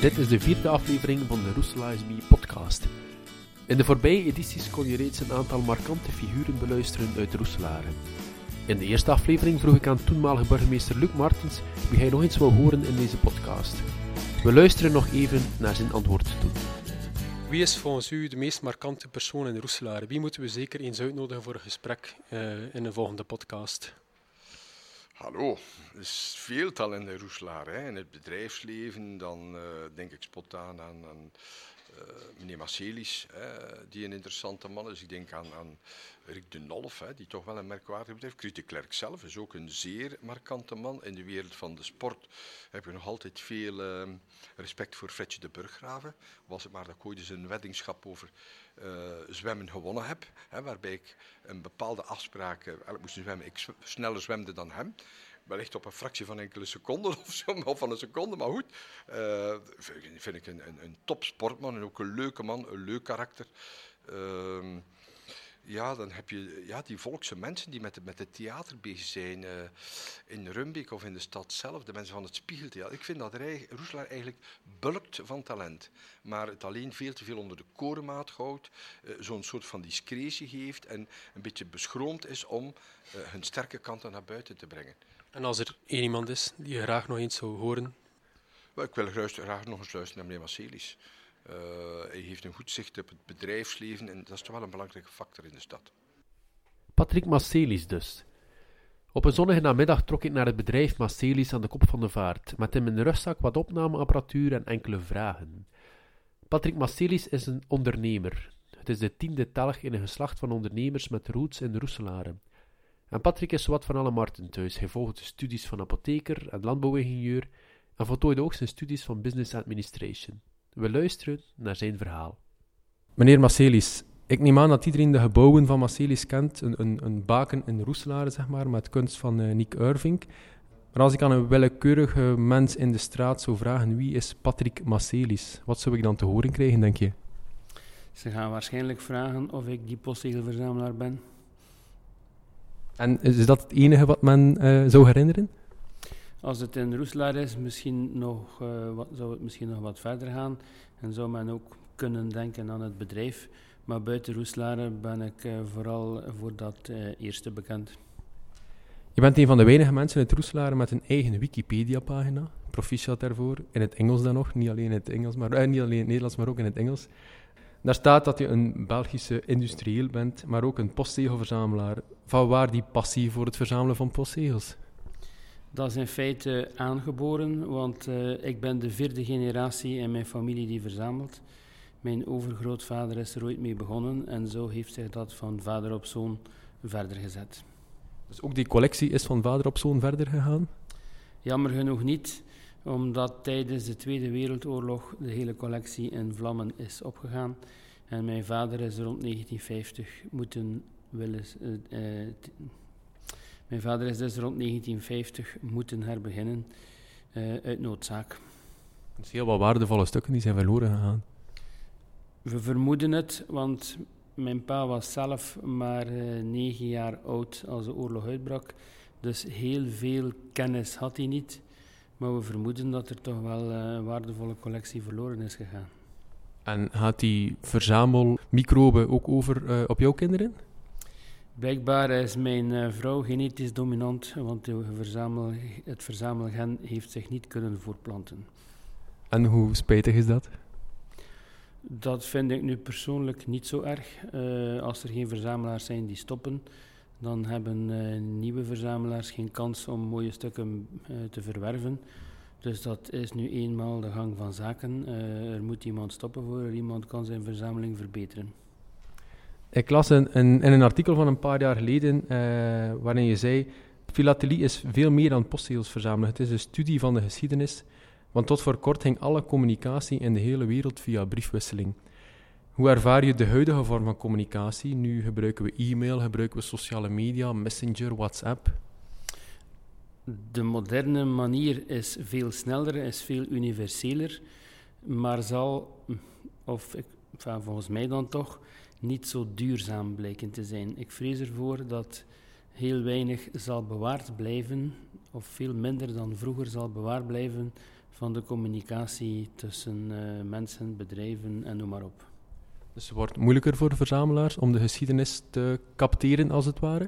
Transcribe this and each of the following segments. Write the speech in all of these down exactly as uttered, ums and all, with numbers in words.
Dit is de vierde aflevering van de Roeselaar is Me podcast. In de voorbije edities kon je reeds een aantal markante figuren beluisteren uit Roeselare. In de eerste aflevering vroeg ik aan toenmalige burgemeester Luc Martens wie hij nog eens wou horen in deze podcast. We luisteren nog even naar zijn antwoord toe. Wie is volgens u de meest markante persoon in Roeselare? Wie moeten we zeker eens uitnodigen voor een gesprek uh, in de volgende podcast? Hallo, er is veel talent in Roeselare. Hè. In het bedrijfsleven, dan uh, denk ik spontaan aan, aan uh, meneer Marcelis, hè, die een interessante man is. Ik denk aan, aan Rick de Nolf, hè, die toch wel een merkwaardig bedrijf. Chris de Klerk zelf is ook een zeer markante man. In de wereld van de sport heb je nog altijd veel uh, respect voor Fredje de Burggraven. Was het maar dat ik ooit eens een weddingschap over uh, zwemmen gewonnen heb, hè, waarbij ik een bepaalde afspraak, uh, ik moest zwemmen, ik sneller zwemde dan hem. Wellicht op een fractie van enkele seconden of zo, of van een seconde, maar goed. Uh, vind ik een, een, een topsportman en ook een leuke man, een leuk karakter. Uh, ja, dan heb je ja, die volkse mensen die met, met het theater bezig zijn. Uh, in Rumbeek of in de stad zelf, de mensen van het Spiegeltheater. Ik vind dat Roeselaar eigenlijk bulkt van talent. Maar het alleen veel te veel onder de korenmaat houdt. Uh, zo'n soort van discretie heeft en een beetje beschroomd is om uh, hun sterke kanten naar buiten te brengen. En als er één iemand is die je graag nog eens zou horen? Well, ik wil graag nog eens luisteren naar meneer Marcelis. Uh, hij heeft een goed zicht op het bedrijfsleven en dat is toch wel een belangrijke factor in de stad. Patrick Marcelis dus. Op een zonnige namiddag trok ik naar het bedrijf Marcelis aan de kop van de vaart, met in mijn rugzak wat opnameapparatuur en enkele vragen. Patrick Marcelis is een ondernemer. Het is de tiende telg in een geslacht van ondernemers met roots in Roeselare. En Patrick is zowat van alle markten thuis. Hij volgt de studies van apotheker en landbouwingenieur en voltooide ook zijn studies van business administration. We luisteren naar zijn verhaal. Meneer Marcelis, ik neem aan dat iedereen de gebouwen van Marcelis kent. Een, een, een baken in Roeselare, zeg maar, met kunst van uh, Nick Urvink. Maar als ik aan een willekeurige mens in de straat zou vragen wie is Patrick Marcelis, wat zou ik dan te horen krijgen, denk je? Ze gaan waarschijnlijk vragen of ik die postzegelverzamelaar ben. En is dat het enige wat men uh, zou herinneren? Als het in Roeselare is, misschien nog, uh, wat, zou het misschien nog wat verder gaan. En zou men ook kunnen denken aan het bedrijf. Maar buiten Roeselare ben ik uh, vooral voor dat uh, eerste bekend. Je bent een van de weinige mensen in het Roeselare met een eigen Wikipedia-pagina. Proficiat daarvoor. In het Engels dan nog. Niet alleen in het Engels, maar, uh, niet alleen in het Nederlands, maar ook in het Engels. Daar staat dat je een Belgische industrieel bent, maar ook een postzegelverzamelaar. Van waar die passie voor het verzamelen van postzegels? Dat is in feite aangeboren, want uh, ik ben de vierde generatie in mijn familie die verzamelt. Mijn overgrootvader is er ooit mee begonnen en zo heeft zich dat van vader op zoon verder gezet. Dus ook die collectie is van vader op zoon verder gegaan? Jammer genoeg niet, omdat tijdens de Tweede Wereldoorlog de hele collectie in vlammen is opgegaan. En mijn vader is rond negentien vijftig moeten willen... Uh, uh, t- mijn vader is dus rond negentien vijftig moeten herbeginnen uh, uit noodzaak. Dus heel wat waardevolle stukken die zijn verloren gegaan. We vermoeden het, want mijn pa was zelf maar uh, negen jaar oud als de oorlog uitbrak. Dus heel veel kennis had hij niet. Maar we vermoeden dat er toch wel uh, een waardevolle collectie verloren is gegaan. En gaat die verzamelmicrobe ook over uh, op jouw kinderen? Blijkbaar is mijn uh, vrouw genetisch dominant, want de verzamel, het verzamelgen heeft zich niet kunnen voortplanten. En hoe spijtig is dat? Dat vind ik nu persoonlijk niet zo erg. Uh, als er geen verzamelaars zijn die stoppen, dan hebben uh, nieuwe verzamelaars geen kans om mooie stukken uh, te verwerven. Dus dat is nu eenmaal de gang van zaken. Uh, er moet iemand stoppen voor er iemand kan zijn verzameling verbeteren. Ik las in, in, in een artikel van een paar jaar geleden, uh, waarin je zei, filatelie is veel meer dan postzegels verzamelen. Het is een studie van de geschiedenis, want tot voor kort ging alle communicatie in de hele wereld via briefwisseling. Hoe ervaar je de huidige vorm van communicatie? Nu gebruiken we e-mail, gebruiken we sociale media, Messenger, WhatsApp. De moderne manier is veel sneller, is veel universeler, maar zal, of ik, enfin, volgens mij dan toch, niet zo duurzaam blijken te zijn. Ik vrees ervoor dat heel weinig zal bewaard blijven, of veel minder dan vroeger zal bewaard blijven, van de communicatie tussen uh, mensen, bedrijven en noem maar op. Dus het wordt moeilijker voor de verzamelaars om de geschiedenis te capteren, als het ware?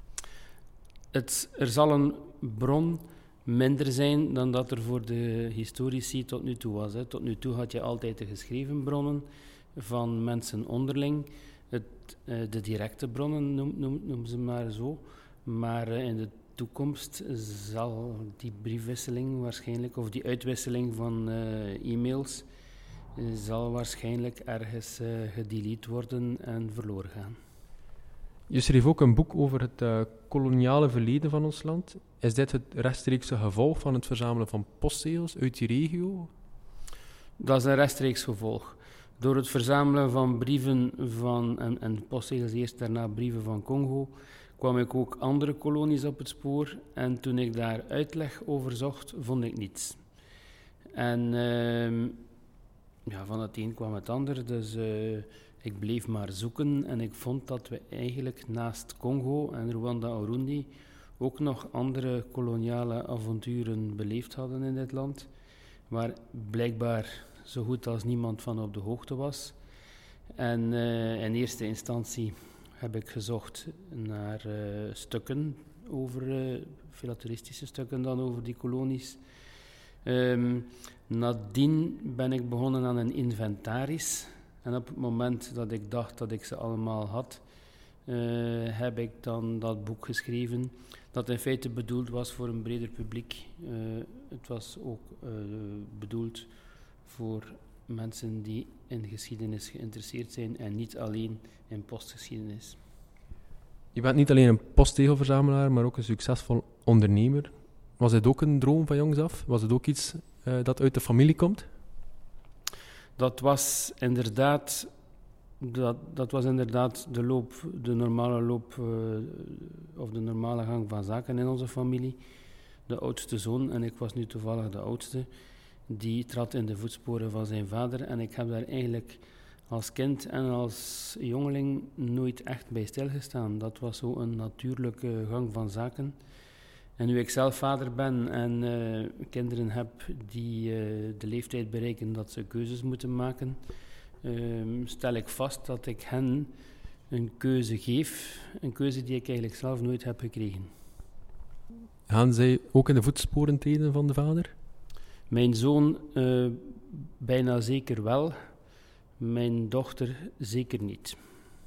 Het, er zal een bron minder zijn dan dat er voor de historici tot nu toe was. Hè. Tot nu toe had je altijd de geschreven bronnen van mensen onderling. Het, uh, de directe bronnen, noem, noem, noem ze maar zo. Maar uh, in de toekomst zal die briefwisseling waarschijnlijk, of die uitwisseling van uh, e-mails, uh, zal waarschijnlijk ergens uh, gedelete worden en verloren gaan. Je schreef ook een boek over het uh, koloniale verleden van ons land. Is dit het rechtstreekse gevolg van het verzamelen van postzegels uit die regio? Dat is een rechtstreeks gevolg. Door het verzamelen van brieven van, en, en postzegels eerst, daarna brieven van Congo, kwam ik ook andere kolonies op het spoor. En toen ik daar uitleg over zocht, vond ik niets. En uh, ja, van het een kwam het ander, dus uh, ik bleef maar zoeken. En ik vond dat we eigenlijk naast Congo en Rwanda-Urundi ook nog andere koloniale avonturen beleefd hadden in dit land, waar blijkbaar zo goed als niemand van op de hoogte was. En uh, in eerste instantie heb ik gezocht naar uh, stukken over, uh, filatelistische stukken dan over die kolonies. Um, nadien ben ik begonnen aan een inventaris. En op het moment dat ik dacht dat ik ze allemaal had, uh, heb ik dan dat boek geschreven, dat in feite bedoeld was voor een breder publiek. Uh, het was ook uh, bedoeld voor mensen die in geschiedenis geïnteresseerd zijn en niet alleen in postgeschiedenis. Je bent niet alleen een postzegelverzamelaar, maar ook een succesvol ondernemer. Was het ook een droom van jongs af? Was het ook iets uh, dat uit de familie komt? Dat was inderdaad, dat, dat was inderdaad de loop, de normale loop, uh, of de normale gang van zaken in onze familie. De oudste zoon, en ik was nu toevallig de oudste, die trad in de voetsporen van zijn vader. En ik heb daar eigenlijk als kind en als jongeling nooit echt bij stilgestaan. Dat was zo een natuurlijke gang van zaken. En nu ik zelf vader ben en uh, kinderen heb die uh, de leeftijd bereiken dat ze keuzes moeten maken, uh, stel ik vast dat ik hen een keuze geef. Een keuze die ik eigenlijk zelf nooit heb gekregen. Gaan zij ook in de voetsporen treden van de vader? Mijn zoon uh, bijna zeker wel. Mijn dochter zeker niet.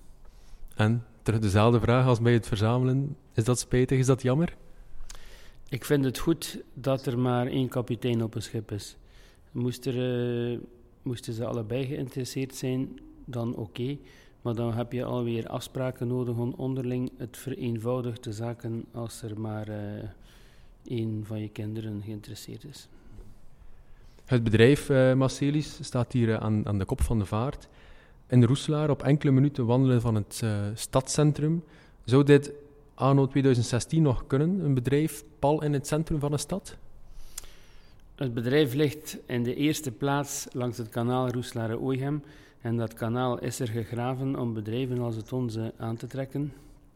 En terug dezelfde vraag als bij het verzamelen. Is dat spijtig? Is dat jammer? Ik vind het goed dat er maar één kapitein op een schip is. Moest er, uh, moesten ze allebei geïnteresseerd zijn, dan oké. Okay. Maar dan heb je alweer afspraken nodig om onderling. Het vereenvoudigt de zaken als er maar uh, één van je kinderen geïnteresseerd is. Het bedrijf uh, Marselis staat hier uh, aan, aan de kop van de vaart. In de Roeselaar, op enkele minuten wandelen van het uh, stadscentrum. Zou dit anno twintig zestien nog kunnen, een bedrijf pal in het centrum van een stad? Het bedrijf ligt in de eerste plaats langs het kanaal Roeselare-Ooigem. En dat kanaal is er gegraven om bedrijven als het onze aan te trekken.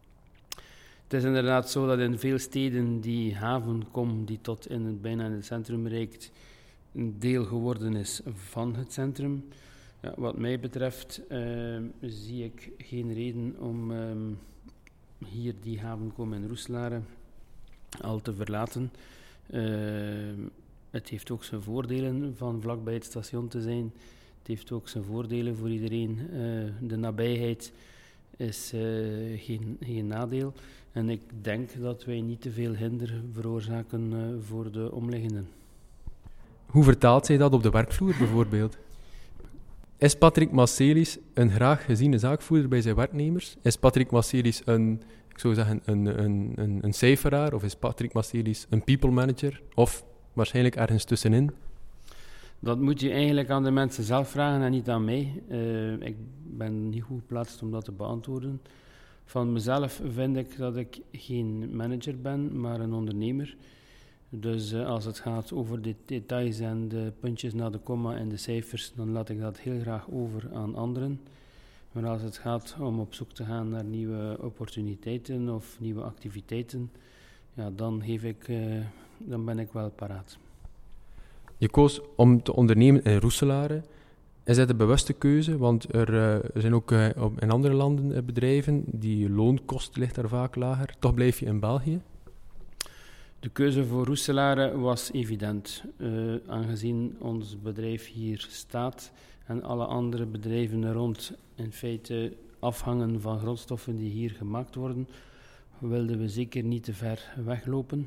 Het is inderdaad zo dat in veel steden die havenkom, die tot in het, bijna in het centrum reikt, een deel geworden is van het centrum. Ja, wat mij betreft uh, zie ik geen reden om uh, hier die havenkom in Roeselare al te verlaten. Uh, het heeft ook zijn voordelen van vlakbij het station te zijn. Het heeft ook zijn voordelen voor iedereen. Uh, de nabijheid is uh, geen, geen nadeel. En ik denk dat wij niet te veel hinder veroorzaken uh, voor de omliggenden. Hoe vertaalt zij dat op de werkvloer bijvoorbeeld? Is Patrick Marselis een graag geziene zaakvoerder bij zijn werknemers? Is Patrick Marselis een, ik zou zeggen, een, een, een, een cijferaar? Of is Patrick Marselis een people manager? Of waarschijnlijk ergens tussenin? Dat moet je eigenlijk aan de mensen zelf vragen en niet aan mij. Uh, ik ben niet goed geplaatst om dat te beantwoorden. Van mezelf vind ik dat ik geen manager ben, maar een ondernemer. Dus uh, als het gaat over de details en de puntjes na de komma en de cijfers, dan laat ik dat heel graag over aan anderen. Maar als het gaat om op zoek te gaan naar nieuwe opportuniteiten of nieuwe activiteiten, ja, dan, geef ik, uh, dan ben ik wel paraat. Je koos om te ondernemen in Roeselare. Is dat een bewuste keuze? Want er, uh, er zijn ook uh, op, in andere landen uh, bedrijven, die loonkost ligt daar vaak lager. Toch blijf je in België? De keuze voor Roeselare was evident, uh, aangezien ons bedrijf hier staat en alle andere bedrijven er rond in feite afhangen van grondstoffen die hier gemaakt worden, wilden we zeker niet te ver weglopen.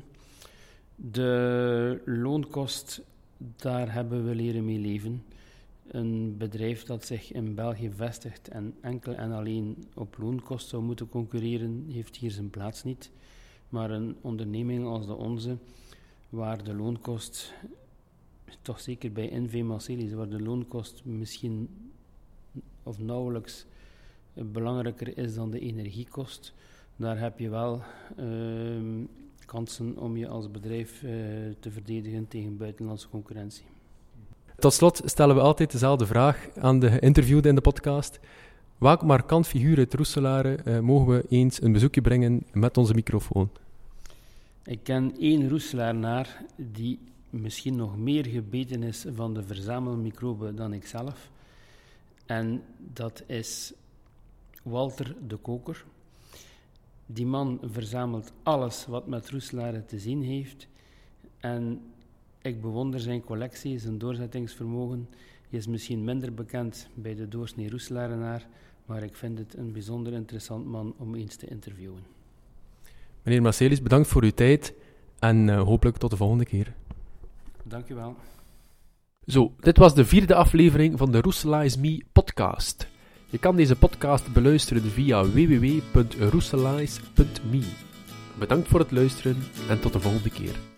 De loonkost, daar hebben we leren mee leven. Een bedrijf dat zich in België vestigt en enkel en alleen op loonkost zou moeten concurreren, heeft hier zijn plaats niet. Maar een onderneming als de onze, waar de loonkost, toch zeker bij N V Marselis, waar de loonkost misschien of nauwelijks belangrijker is dan de energiekost, daar heb je wel uh, kansen om je als bedrijf uh, te verdedigen tegen buitenlandse concurrentie. Tot slot stellen we altijd dezelfde vraag aan de geïnterviewden in de podcast. Welk markant figuur uit Roeselare uh, mogen we eens een bezoekje brengen met onze microfoon? Ik ken één Roeselarenaar die misschien nog meer gebeten is van de verzamelmicroben dan ikzelf. En dat is Walter de Koker. Die man verzamelt alles wat met Roeselare te zien heeft. En ik bewonder zijn collectie, zijn doorzettingsvermogen. Hij is misschien minder bekend bij de doorsnee Roeselarenaar, maar ik vind het een bijzonder interessant man om eens te interviewen. Meneer Marselis, bedankt voor uw tijd en uh, hopelijk tot de volgende keer. Dank u wel. Zo, dit was de vierde aflevering van de Roeselize Me podcast. Je kan deze podcast beluisteren via w w w punt roeselize punt me. Bedankt voor het luisteren en tot de volgende keer.